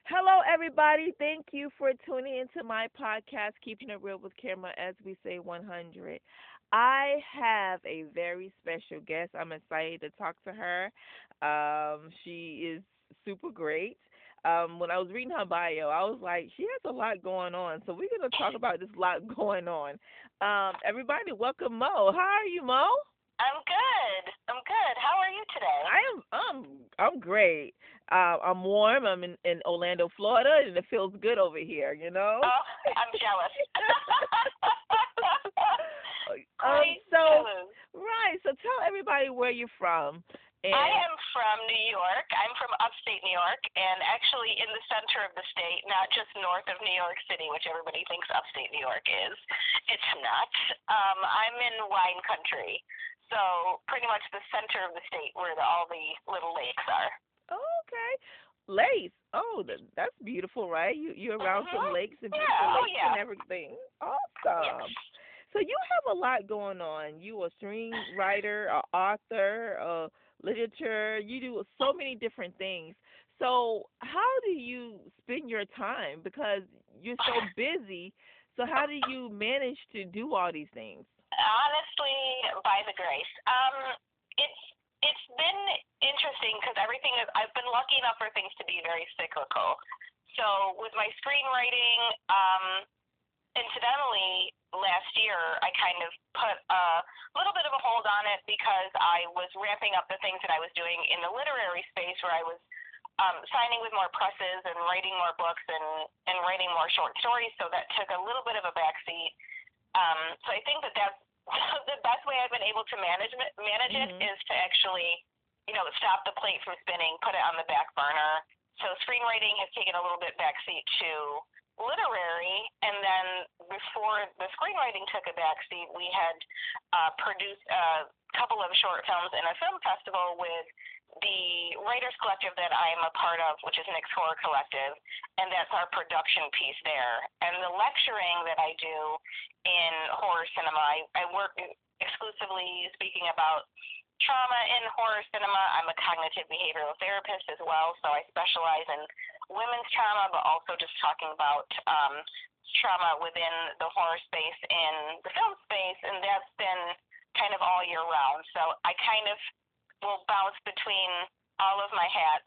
Hello, everybody. Thank you for tuning into my podcast, Keeping It Real with Kara, as we say 100. I have a very special guest. I'm excited to talk to her. She is super great. When I was reading her bio, I was like, she has a lot going on. So we're going to talk about this lot going on. Everybody, welcome Mo. How are you, Mo? I'm good. I'm good. How are you today? I'm great. I'm warm. I'm in Orlando, Florida, and it feels good over here. You know. Oh, I'm jealous. um. Quite So jealous. right. So tell everybody where you're from. I And am from New York. I'm from upstate New York and actually in the center of the state, not just north of New York City, which everybody thinks upstate New York is. It's not. I'm in wine country. So pretty much the center of the state where all the little lakes are. okay, Lace. Oh, that's beautiful, right? You're around some lakes and Yeah. beautiful Oh, lakes and yeah. everything. Yes. Awesome. So you have a lot going on. You a screenwriter, a author, literature. You do so many different things. So how do you spend your time? Because you're so busy. So how do you manage to do all these things? Honestly, by the grace. It's it's been interesting because everything is. I've been lucky enough for things to be very cyclical. So with my screenwriting, incidentally, last year I kind of put a little bit of a hold on it because I was ramping up the things that I was doing in the literary space where I was signing with more presses and writing more books and writing more short stories. So that took a little bit of a backseat. So I think that that's the best way I've been able to manage it Mhm. is to actually, stop the plate from spinning, put it on the back burner. So screenwriting has taken a little bit backseat to literary, and then before the screenwriting took a backseat, we had produced a couple of short films in a film festival with the writers collective that I'm a part of, which is Nick's Horror Collective, and that's our production piece there. And the lecturing that I do in horror cinema, I work exclusively speaking about trauma in horror cinema. I'm a cognitive behavioral therapist as well, so I specialize in women's trauma, but also just talking about trauma within the horror space and the film space, and that's been kind of all year round. So I kind of will bounce between all of my hats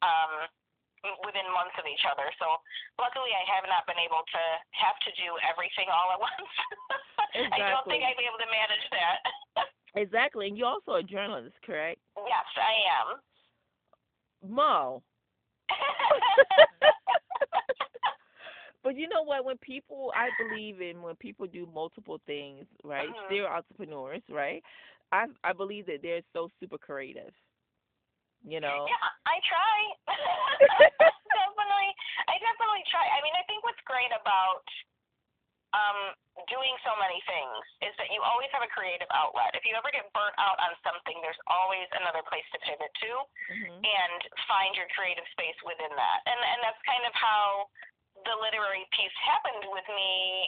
within months of each other. So luckily, I have not been able to have to do everything all at once. I don't think Exactly. I'd be able to manage that. Exactly. And you're also a journalist, correct? Yes, I am. Mo. But you know what? When people, I believe in when people do multiple things, right? Mhm. They're entrepreneurs, right? I believe that they're so super creative. You know. Yeah, I try. definitely, I definitely try. I mean, I think what's great about doing so many things is that you always have a creative outlet. If you ever get burnt out on something, there's always another place to pivot to Mhm. and find your creative space within that. And that's kind of how the literary piece happened with me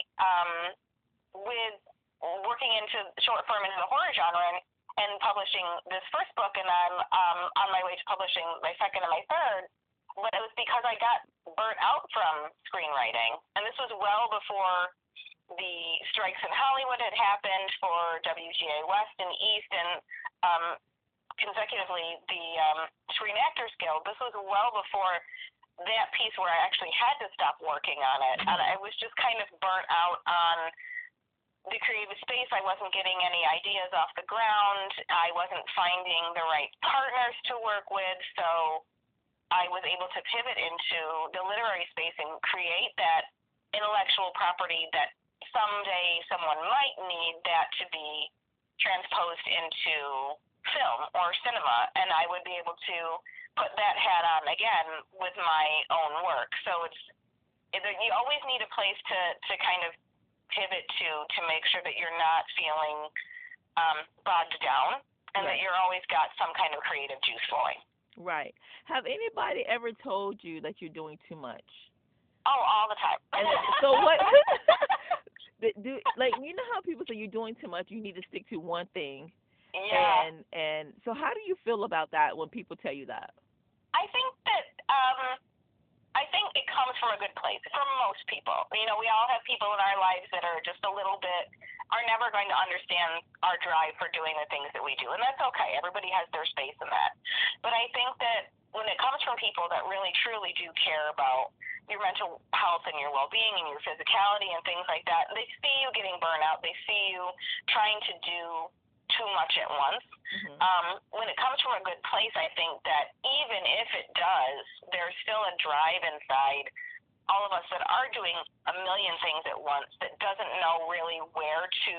with working into short form into the horror genre and publishing this first book, and I'm on my way to publishing my second and my third. But it was because I got burnt out from screenwriting, and this was well before the strikes in Hollywood had happened for WGA West and East, and um, consecutively the Screen Actors Guild. This was well before that piece where I actually had to stop working on it, and I Mhm. was just kind of burnt out on the creative space. I wasn't getting any ideas off the ground. I wasn't finding the right partners to work with, so I was able to pivot into the literary space and create that intellectual property that someday someone might need that to be transposed into film or cinema, and I would be able to put that hat on again with my own work. So you always need a place to kind of pivot to make sure that you're not feeling bogged down and that Right. you're always got some kind of creative juice flowing. Right. Have anybody ever told you that you're doing too much? Oh, all the time. And so what? Do like you know how people say you're doing too much? You need to stick to one thing. Yeah. And so how do you feel about that when people tell you that? I think that I think it comes from a good place for most people. You know, we all have people in our lives that are just a little bit, are never going to understand our drive for doing the things that we do. And that's okay. Everybody has their space in that. But I think that when it comes from people that really, truly do care about your mental health and your well-being and your physicality and things like that, they see you getting burnout. They see you trying to do too much at once. When it comes from a good place, I think that even if it does, there's still a drive inside all of us that are doing a million things at once that doesn't know really where to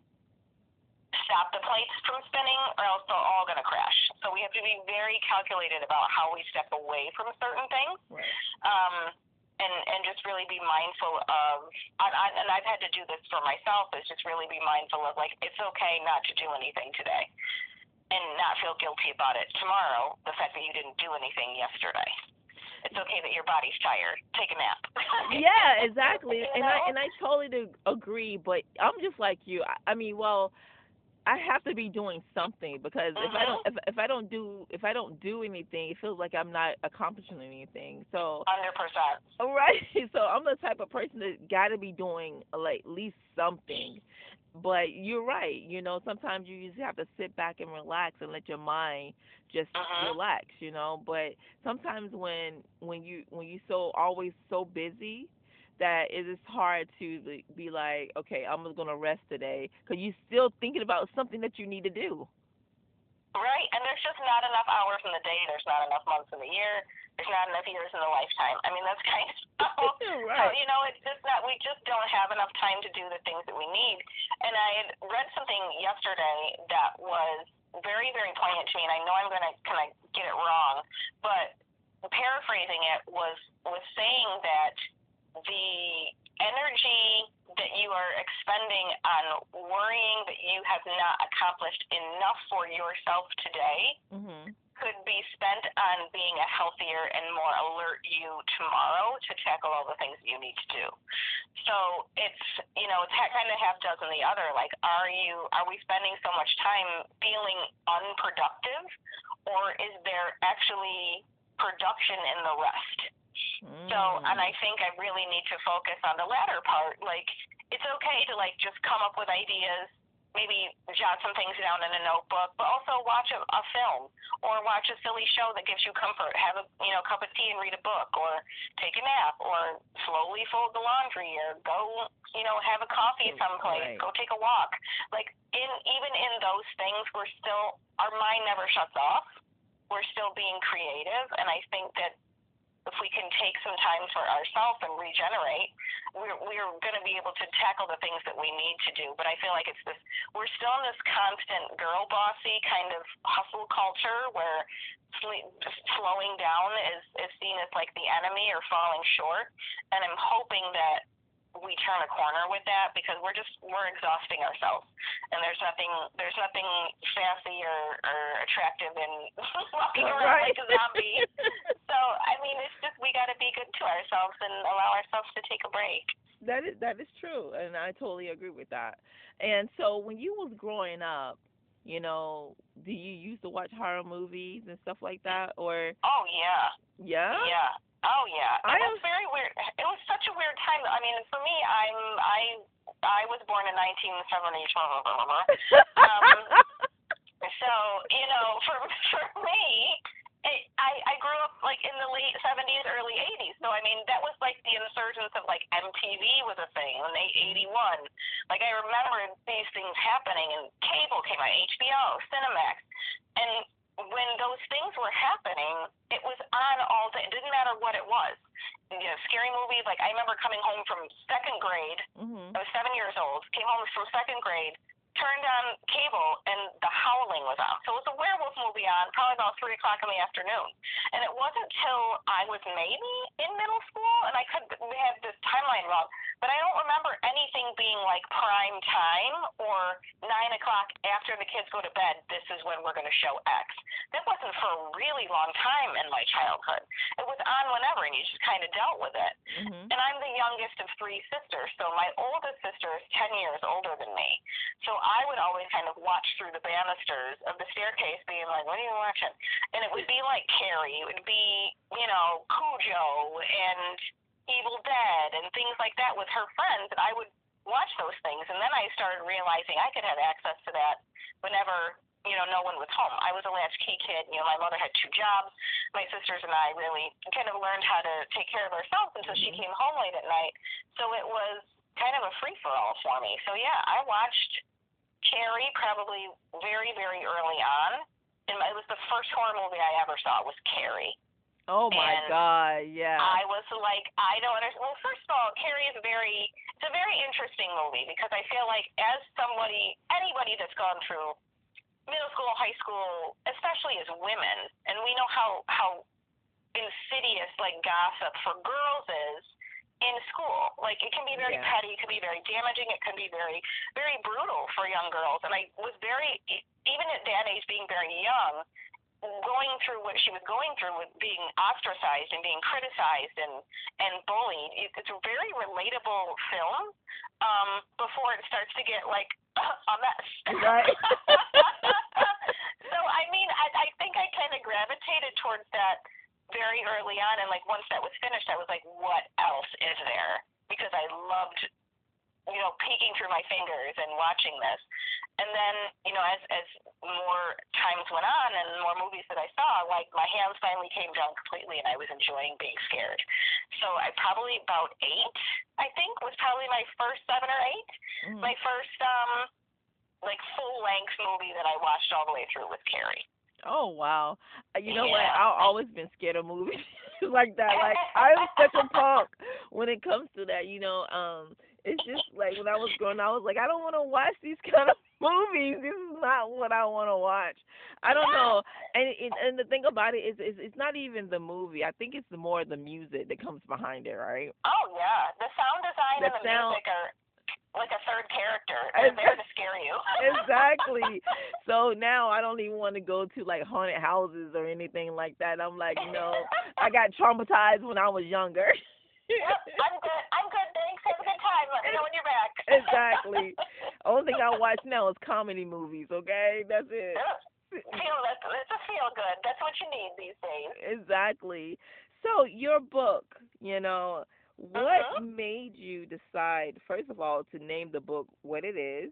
stop the plates from spinning, or else they're all going to crash. So we have to be very calculated about how we step away from certain things. Right. And just really be mindful of, and I've had to do this for myself, is just really be mindful of, like, it's okay not to do anything today and not feel guilty about it tomorrow, the fact that you didn't do anything yesterday. It's okay that your body's tired. Take a nap. Yeah, exactly. You And know? I totally do agree, but I'm just like you. I mean, well, I have to be doing something, because if I don't do anything, it feels like I'm not accomplishing anything. So 100%. right, so I'm the type of person that got to be doing, like, at least something. But you're right. You know, sometimes you just have to sit back and relax and let your mind just relax. You know, but sometimes when you so always so busy, that it is hard to be like, okay, I'm just gonna rest today, because you're still thinking about something that you need to do. Right, and there's just not enough hours in the day. There's not enough months in the year. There's not enough years in the lifetime. I mean, that's kind of Right. so, you know, it's just not. We just don't have enough time to do the things that we need. And I had read something yesterday that was very, very poignant to me, and I know I'm gonna kind of get it wrong, but paraphrasing it was saying that the energy that you are expending on worrying that you have not accomplished enough for yourself today could be spent on being a healthier and more alert you tomorrow to tackle all the things that you need to do. So it's, you know, it's kind of half dozen the other. Like, are we spending so much time feeling unproductive, or is there actually production in the rest? So, and I think I really need to focus on the latter part. Like, it's okay to, like, just come up with ideas, maybe jot some things down in a notebook, but also watch a film or watch a silly show that gives you comfort. Have a, you know, cup of tea and read a book, or take a nap, or slowly fold the laundry, or go, you know, have a coffee someplace, go take a walk. Like, even in those things, our mind never shuts off. We're still being creative, and I think that if we can take some time for ourselves and regenerate, we're going to be able to tackle the things that we need to do. But I feel like we're still in this constant girl bossy kind of hustle culture where slowing down is seen as like the enemy or falling short. And I'm hoping that we turn a corner with that, because we're exhausting ourselves, and there's nothing sassy or attractive in walking around like a zombie. So I mean, it's just, we got to be good to ourselves and allow ourselves to take a break. That is true, and I totally agree with that. And so, when you was growing up, you know, do you used to watch horror movies and stuff like that, or? Oh yeah. Yeah. Yeah. Oh yeah. It was very weird. It was such a weird time. I mean, for me, I was born in 1970. So, you know, for me, I grew up like in the late 70s, early 80s. So I mean, that was like the insurgence of like MTV was a thing in 81. Like, I remember these things happening, and cable came out, HBO, Cinemax, and when those things were happening, it was on all day. It didn't matter what it was. You know, scary movies. Like, I remember coming home from second grade. I was 7 years old. Came home from second grade, turned on cable, and The Howling was on. So it was a werewolf movie on, probably about 3 o'clock in the afternoon. And it wasn't till I was maybe in middle school, and I could have this timeline wrong, but I don't remember anything being like prime time or 9 o'clock after the kids go to bed, this is when we're going to show X. That wasn't for a really long time in my childhood. It was on whenever, and you just kind of dealt with it. And I'm the youngest of 3 sisters, so my oldest sister is 10 years older than me. So I would always kind of watch through the banisters of the staircase being like, what are you watching? And it would be like Carrie. It would be, you know, Cujo and Evil Dead and things like that with her friends, and I would watch those things. And then I started realizing I could have access to that whenever, no one was home. I was a latchkey kid. My mother had 2 jobs. My sisters and I really kind of learned how to take care of ourselves until she came home late at night. So it was kind of a free-for-all for me. So, yeah, I watched Carrie probably very, very early on. And it was the first horror movie I ever saw was Carrie. Oh my God, yeah. I was like, I don't understand. Well, first of all, Carrie is it's a very interesting movie because I feel like as anybody that's gone through middle school, high school, especially as women, and we know how insidious like gossip for girls is in school. Like it can be very petty, it can be very damaging, it can be very, very brutal for young girls. And I was even at that age, being very young, going through what she was going through with being ostracized and being criticized and bullied. It's a very relatable film before it starts to get like a mess. Right. So I mean, I think I kind of gravitated towards that very early on, and like once that was finished, I was like, what else is there? Because I loved peeking through my fingers and watching this. And then, as more times went on and more movies that I saw, like my hands finally came down completely and I was enjoying being scared. So I probably about 8, I think, was probably my first 7 or 8. My first like full length movie that I watched all the way through was Carrie. Oh wow. You know what? I've always been scared of movies like that. Like I'm such a punk when it comes to that, It's just like when I was growing up, I was like, I don't want to watch these kind of movies. This is not what I want to watch. I don't know. And the thing about it is it's not even the movie. I think it's more the music that comes behind it, right? Oh yeah, the sound design and the music are like a third character. They're there to scare you. Exactly. So now I don't even want to go to like haunted houses or anything like that. I'm like, I got traumatized when I was younger. Yep, I'm good, thanks. Have a good time. Let me know when you're back. Exactly. Only thing I watch now is comedy movies, okay? That's it. It's a feel good. That's what you need these days. Exactly. So your book, what made you decide, first of all, to name the book what it is?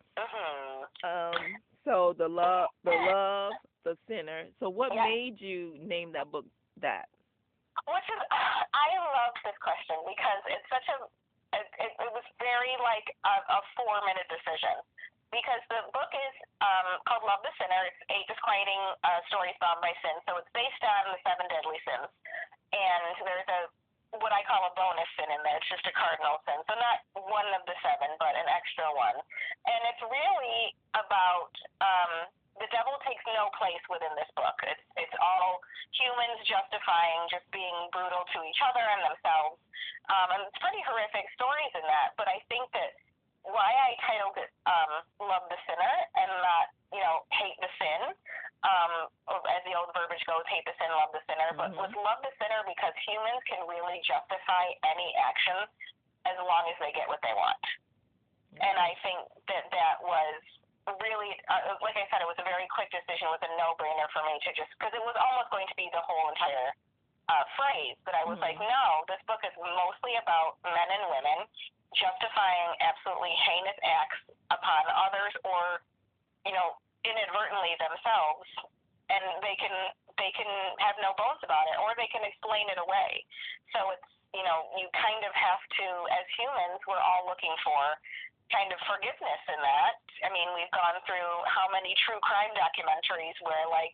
So the love, the sinner. So what made you name that book that? I love this question because it's such it was very like a 4-minute decision, because the book is called Love the Sinner. It's 8 disquieting stories bound by sin. So it's based on the 7 deadly sins, and there's what I call a bonus sin in there. It's just a cardinal sin, so not one of the 7, but an extra one. And it's really about the devil takes no place within this book. It's all humans justifying just being brutal to each other and themselves. And it's pretty horrific stories in that. But I think that why I titled it Love the Sinner and not, hate the sin, as the old verbiage goes, hate the sin, love the sinner. But with Love the Sinner, because humans can really justify any action as long as they get what they want. And I think that was really, like I said, it was a very quick decision. It was a no-brainer for me to just, because it was almost going to be the whole entire phrase. But I was like, no, this book is mostly about men and women justifying absolutely heinous acts upon others, or, inadvertently themselves, and they can have no bones about it, or they can explain it away. So it's, you kind of have to, as humans, we're all looking for kind of forgiveness in that. I mean, we've gone through how many true crime documentaries where, like,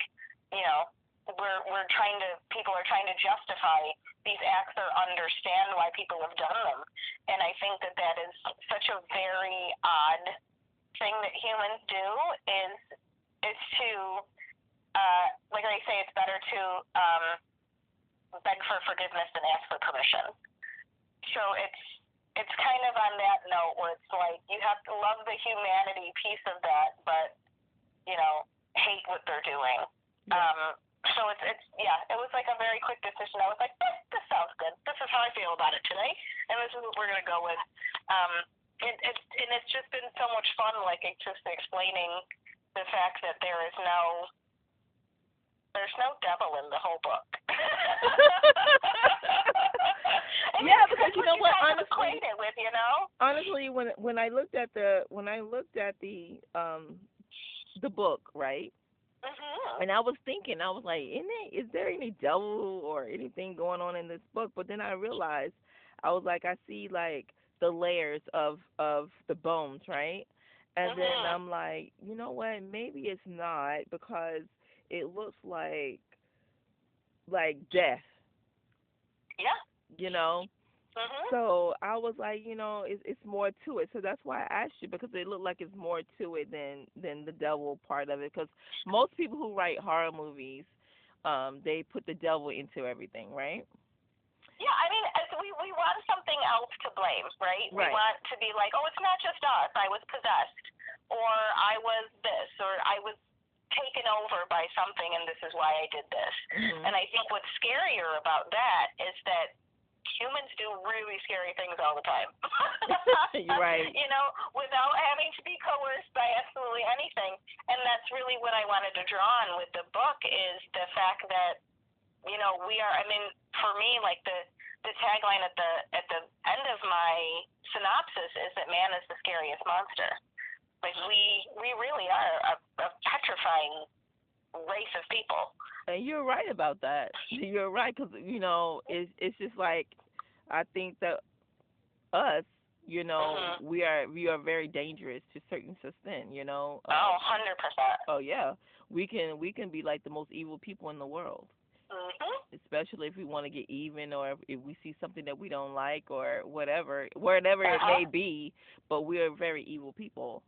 people are trying to justify these acts or understand why people have done them. And I think that is such a very odd thing that humans do, is to, like I say, it's better to beg for forgiveness than ask for permission. So it's kind of on that note where it's like you have to love the humanity piece of that, but hate what they're doing. So it was like a very quick decision. I was like, this sounds good. This is how I feel about it today, and this is what we're gonna go with. It's just been so much fun, like just explaining the fact that there's no devil in the whole book. Yeah, because with, you know? Honestly, when I looked at the book, right? Mhm. And I was thinking, I was like, is there any devil or anything going on in this book? But then I realized, I was like, I see like the layers of the bones, right? And then Mhm. I'm like, you know what? Maybe it's not, because it looks like death, Yeah. you know. Mhm. So I was like, it's more to it. So that's why I asked you, because it looked like it's more to it than the devil part of it. Because most people who write horror movies, they put the devil into everything, right? Yeah, I mean, we want something else to blame, right? We Right. want to be like, oh, it's not just us. I was possessed, or I was this, or I was taken over by something, and this is why I did this. Mhm. And I think what's scarier about that is that humans do really scary things all the time. You're right. You know, without having to be coerced by absolutely anything. And that's really what I wanted to draw on with the book, is the fact that, you know, we are, I mean, for me, like the tagline at the end of my synopsis is that man is the scariest monster. Like we really are a petrifying race of people. And you're right about that. You're right, because it's just like, I think that us, Mhm. we are very dangerous to certain extent. Oh, 100%. Oh yeah, we can be like the most evil people in the world, Mhm. especially if we want to get even, or if we see something that we don't like, or whatever it Uh-huh. may be. But we are very evil people.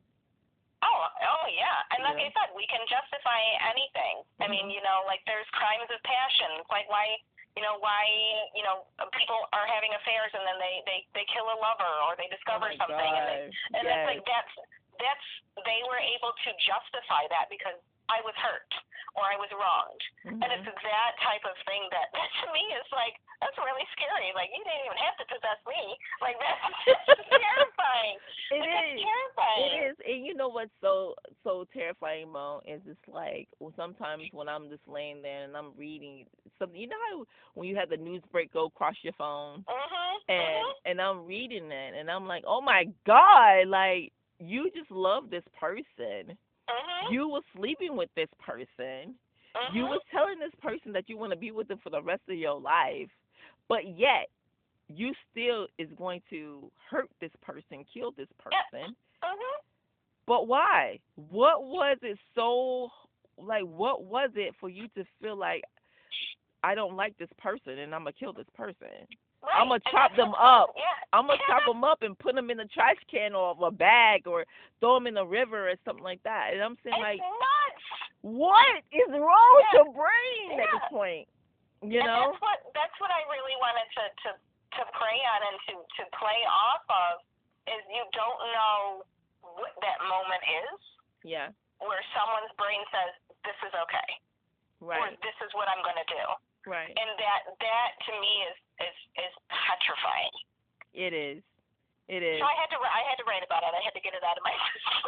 Oh yeah. And like Yeah. I said, we can justify anything. I mean, Mhm. you know, like there's crimes of passion. Like why, people are having affairs and then they kill a lover, or they Oh discover my something, God. and it's Yes. like that's they were able to justify that because I was hurt or I was wronged. And it's Mhm. that type of thing that to me is like, that's really scary. Like, you didn't even have to possess me. Like, that's terrifying. It Like, that's is. It terrifying. is. And you know what's so terrifying, Mo, is it's like, well, sometimes when I'm just laying there and I'm reading something, how when you have the news break go across your phone, Mhm. and Mhm. and I'm reading it, and I'm like, oh my God, like, you just love this person. Mhm. You was sleeping with this person. You Mhm. was telling this person that you want to be with them for the rest of your life, but yet you still is going to hurt this person, kill this Yeah. person. Mhm. But why? What was it so, like, what was it for you to feel like, I don't like this person and I'm gonna kill this person? I'm Right. gonna And chop that's them what's up. yeah. I'm gonna chop Yeah. them up and put them in a trash can or a bag, or throw them in the river or something like that. And I'm saying, It's like, nuts. what is wrong with Yeah. your brain at this Yeah. point? And that's what I really wanted to prey on and to play off of, is you don't know what that moment is Yeah. where someone's brain says, this is okay, or Right. this is what I'm going to do. Right. And that to me is petrifying. It is. It is. So I had to write about it. I had to get it out of my system.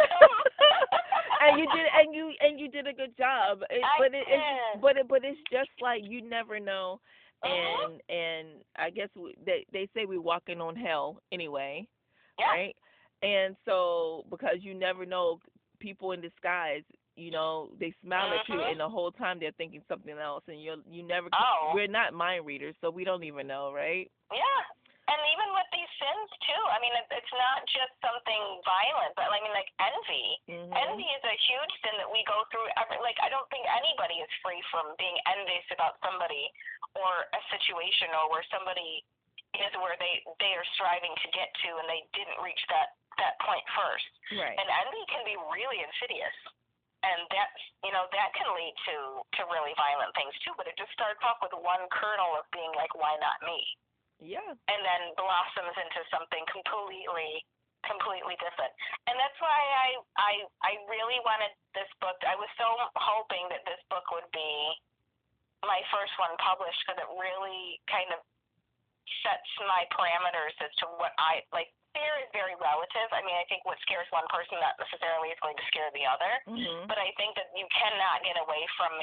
And you did a good job. I did. But it's just like, you never know. Mhm. And I guess they say we're walking on hell anyway, Yeah. right? And so, because you never know, people in disguise, they smile at you, Mhm. and the whole time they're thinking something else, and you never Oh. we're not mind readers, so we don't even know, right? Yeah. And even with these sins too, I mean, it's not just something violent, but I mean, like envy. Mhm. Envy is a huge sin that we go through. Like, I don't think anybody is free from being envious about somebody or a situation, or where somebody is where they are striving to get to, and they didn't reach that point first. Right. And envy can be really insidious. And that can lead to really violent things too. But it just starts off with one kernel of being like, why not me? Yeah. And then blossoms into something completely different. And that's why I really wanted this book. I was so hoping that this book would be my first one published, because it really kind of sets my parameters as to what I like. Fear is very relative. I mean, I think what scares one person not necessarily is going to scare the other. Mhm. But I think that you cannot get away from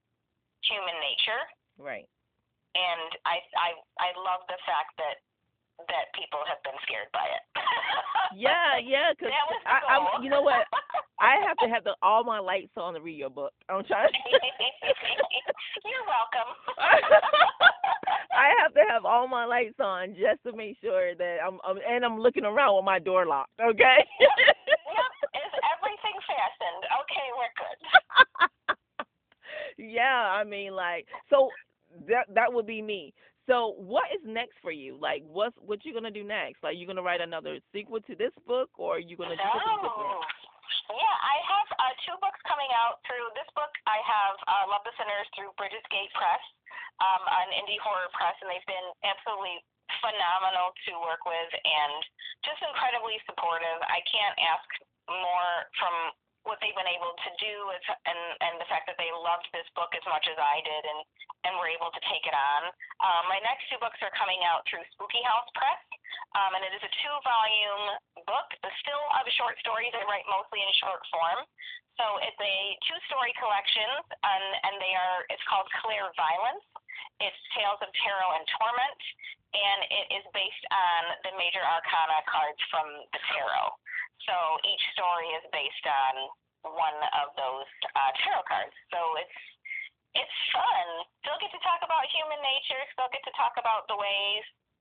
human nature. Right. And I love the fact that that people have been scared by it. Yeah, because That was the goal. you know what? I have to have all my lights on to read your book. I'm trying. You're welcome. I have to have all my lights on just to make sure that I'm looking around with my door locked. Okay. Yep. Is everything fastened? Okay, we're good. Yeah, I mean, like, so that would be me. So, what is next for you? Like, what you gonna do next? Like, you gonna write another sequel to this book, or are you gonna do something different? No. Yeah, I have two books coming out through this book. I have Love the Sinners through Bridges Gate Press, an indie horror press, and they've been absolutely phenomenal to work with and just incredibly supportive. I can't ask more from what they've been able to do and the fact that they loved this book as much as I did and were able to take it on. My next two books are coming out through Spooky House Press, and it is a 2-volume book, still of short stories. I write mostly in short form. So it's a 2-story collection, and it's called Claire Violence. It's Tales of Tarot and Torment, and it is based on the major arcana cards from the tarot. So each story is based on one of those tarot cards. So it's fun. Still get to talk about human nature. Still get to talk about the ways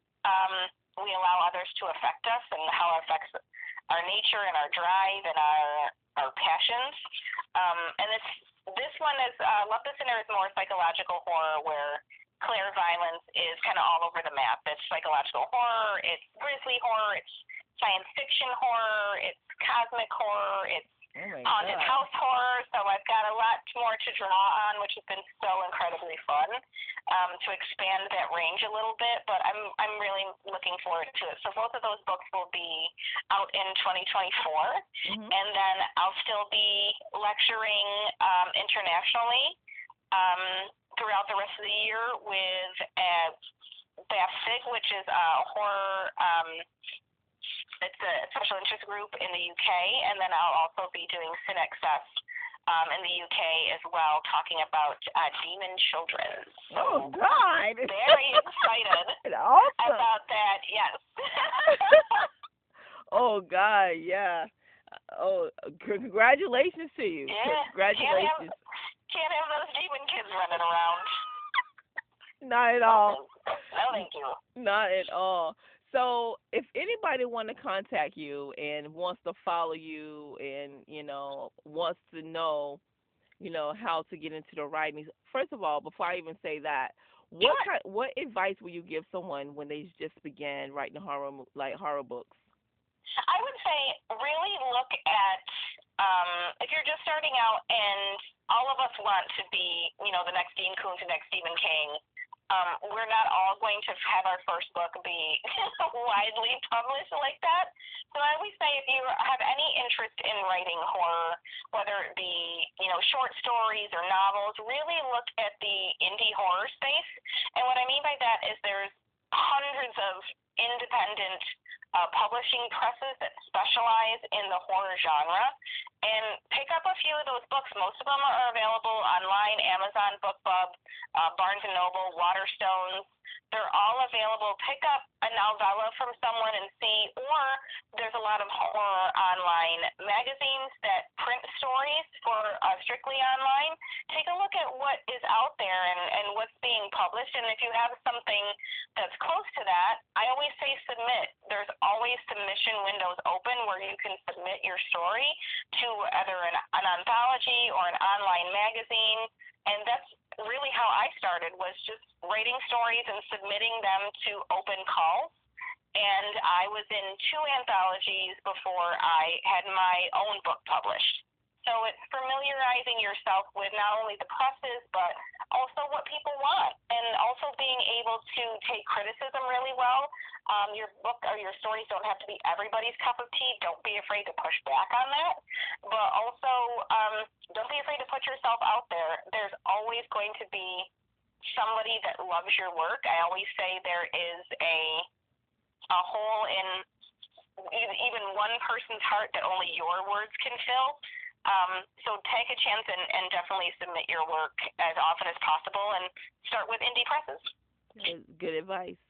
we allow others to affect us and how it affects our nature and our drive and our passions. And this one is Love the Sinner is more psychological horror, where Claire Violence is kind of all over the map. It's psychological horror. It's grisly horror. It's science fiction horror. It's cosmic horror. It's haunted house horror. So I've got a lot more to draw on, which has been so incredibly fun to expand that range a little bit. But I'm really looking forward to it. So both of those books will be out in 2024, and then I'll still be lecturing internationally throughout the rest of the year with BAFSIG, which is a horror. It's a special interest group in the UK, and then I'll also be doing SynXS in the UK as well, talking about demon children. So oh God! Very excited awesome. about that. Yes. Oh God, yeah. Oh, congratulations to you. Yeah. Congratulations. Can't have those demon kids running around. Not at all. No, thank you. Not at all. So, if anybody want to contact you and wants to follow you and, wants to know, how to get into the writing, first of all, before I even say that, what advice will you give someone when they just began writing horror books? I would say really look at if you're just starting out, and all of us want to be, the next Dean Koontz, the next Stephen King. We're not all going to have our first book be widely published like that. So I always say if you have any interest in writing horror, whether it be, short stories or novels, really look at the indie horror space. And what I mean by that is there's hundreds of independent publishing presses that specialize in the horror genre, and pick up a few of those books. Most of them are available online, Amazon, BookBub, Barnes & Noble, Waterstones. They're all available. Pick up a novella from someone and see, or there's a lot of horror online magazines that print stories for strictly online. Take a look at what is out there and what's being published, and if you have something that's close to that, I always say submit. There's always submission windows open where you can submit your story to either an anthology or an online magazine, and that's really how I started, was just writing stories and submitting them to open calls. And I was in 2 anthologies before I had my own book published. So it's familiarizing yourself with not only the presses, but also what people want, and also being able to take criticism really well. Your book or your stories don't have to be everybody's cup of tea. Don't be afraid to push back on that. But also, don't be afraid to put yourself out there. There's always going to be somebody that loves your work. I always say there is a hole in even one person's heart that only your words can fill. So take a chance and definitely submit your work as often as possible, and start with indie presses. Good advice.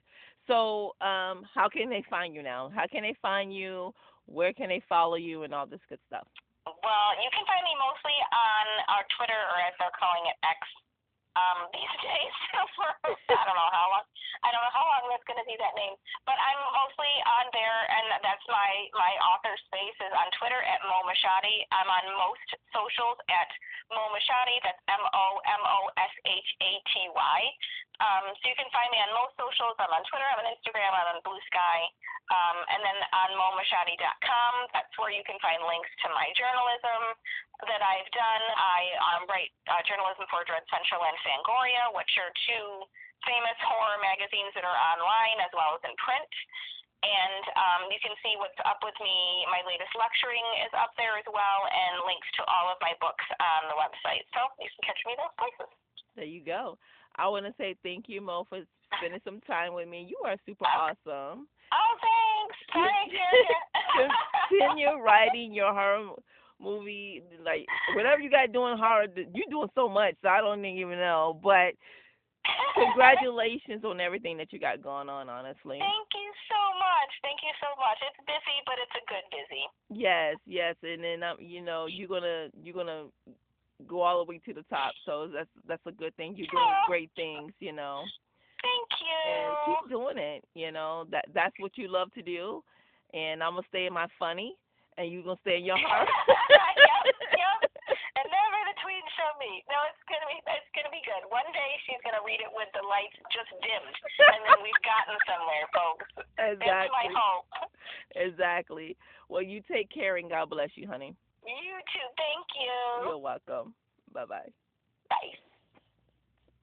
So, how can they find you now? How can they find you? Where can they follow you and all this good stuff? Well, you can find me mostly on our Twitter, or as they're calling it, X, these days. For I don't know how long. I don't know how long that's going to be that name, but I'm mostly on there, and that's my author space is on Twitter at Mo Mashadi. I'm on most socials at Mo Mashadi. That's MOMOSHATY. So you can find me on most socials. I'm on Twitter. I'm on Instagram. I'm on Blue Sky. And then on momashadi.com, that's where you can find links to my journalism that I've done. I write journalism for Dread Central and Fangoria, which are two famous horror magazines that are online as well as in print. And you can see what's up with me. My latest lecturing is up there as well, and links to all of my books on the website. So you can catch me those places. There you go. I want to say thank you, Mo, for spending some time with me. You are super awesome. Oh, thanks. Thank you. Continue writing your horror movie, like whatever you got doing horror. You're doing so much, so I don't even know. But congratulations on everything that you got going on. Honestly. Thank you so much. Thank you so much. It's busy, but it's a good busy. Yes, yes, and then you're gonna go all the way to the top. So that's a good thing. You're doing great things. Thank you. And keep doing it. That's what you love to do. And I'm gonna stay in my funny, and you're gonna stay in your heart. Yep. And never the tween shall meet. No, it's gonna be good. One day she's gonna read it with the lights just dimmed, and then we've gotten somewhere, folks. Exactly. That's my hope. Exactly. Well, you take care and God bless you, honey. You too. Thank you. You're welcome. Bye-bye. Bye.